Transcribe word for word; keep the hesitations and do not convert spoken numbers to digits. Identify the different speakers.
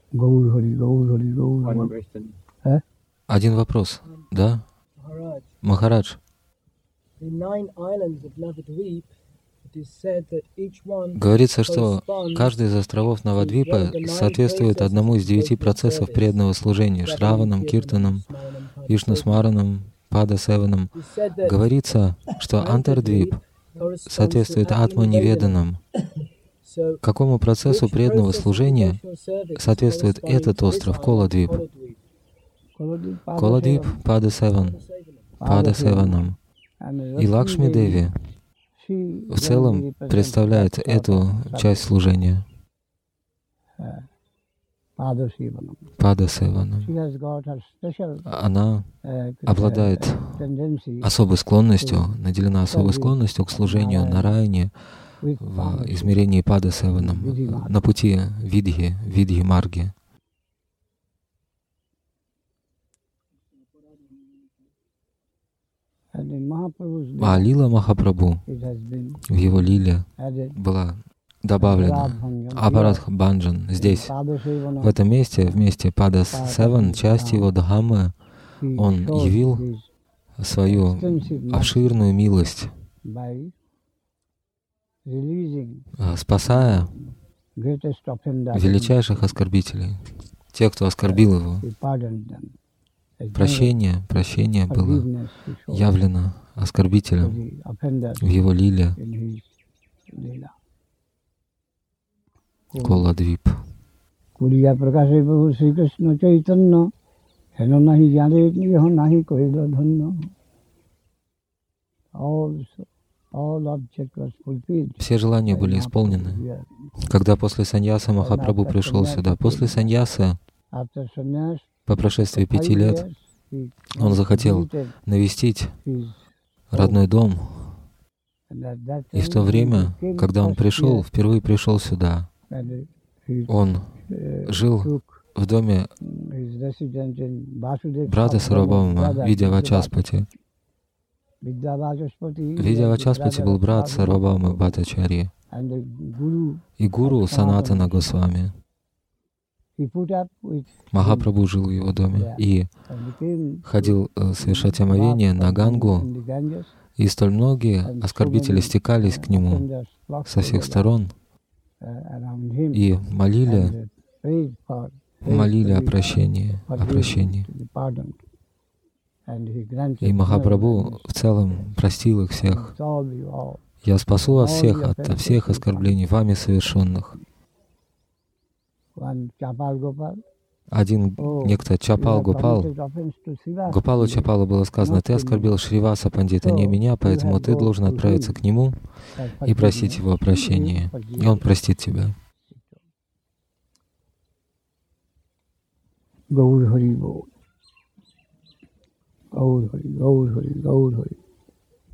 Speaker 1: Gaur Hari, Gaur Hari, Gaur Hari.
Speaker 2: One question.
Speaker 1: Eh?
Speaker 3: Один вопрос, да?
Speaker 4: Maharaj,
Speaker 3: Махарадж,
Speaker 4: the nine islands of Navadvip, it is said that each one
Speaker 3: говорится, что
Speaker 4: corresponds
Speaker 3: каждый из островов Навадвипа соответствует одному из девяти процессов преданного служения — Шраванам, Киртанам, Вишну-смаранам, Пада-севанам.
Speaker 4: It is said that
Speaker 3: Говорится, что Антардвип
Speaker 4: corresponds
Speaker 3: соответствует
Speaker 4: to
Speaker 3: Атманиведанам.
Speaker 4: So,
Speaker 3: Какому процессу
Speaker 4: which
Speaker 3: преданного
Speaker 4: process of
Speaker 3: служения
Speaker 4: devotional service
Speaker 3: соответствует
Speaker 4: corresponds
Speaker 3: этот
Speaker 4: to this
Speaker 3: остров
Speaker 4: island,
Speaker 3: Коладвип?
Speaker 4: Koladvip?
Speaker 1: Koladip,
Speaker 3: Коладвип, Пада-севан, Пада-севанам. И Лакшми Деви в целом представляет эту часть служения Пада-севанам. Она обладает особой склонностью, наделена особой склонностью к служению Нараяне в измерении Пада-севанам, на пути Видхи, Видхи-марги. А лила Махапрабху, в его лиле была добавлена Апарадх Бханджан. Здесь, в этом месте, вместе Пада Севан, часть его Дхаммы, он явил свою обширную милость, спасая величайших оскорбителей, тех, кто оскорбил его. Прощение, прощение было явлено оскорбителем в его лиле Коладвип. Все желания были исполнены. Когда после саньяса Махапрабху пришел сюда, после саньяса, по прошествии пяти лет, он захотел навестить родной дом. И в то время, когда он пришел, впервые пришел сюда, он жил в доме брата Сарвабхаума, Видьявачаспати. Видьявачаспати был брат Сарвабхаума Бхаттачарьи и гуру Санатана Госвами. Махапрабху жил в его доме и ходил совершать омовение на Гангу, и столь многие оскорбители стекались к нему со всех сторон и молили, молили о прощении, о прощении. И Махапрабху в целом простил их всех. «Я спасу вас всех от всех оскорблений, вами совершенных». Один некто Чапал Гопал, Гопалу Чапалу было сказано: «Ты оскорбил Шриваса Пандита, не меня, поэтому ты должен отправиться к нему и просить его о прощении, и он простит тебя».
Speaker 1: Gaur Hari Bol. Gaur Hari, Gaur Hari, Gaur Hari.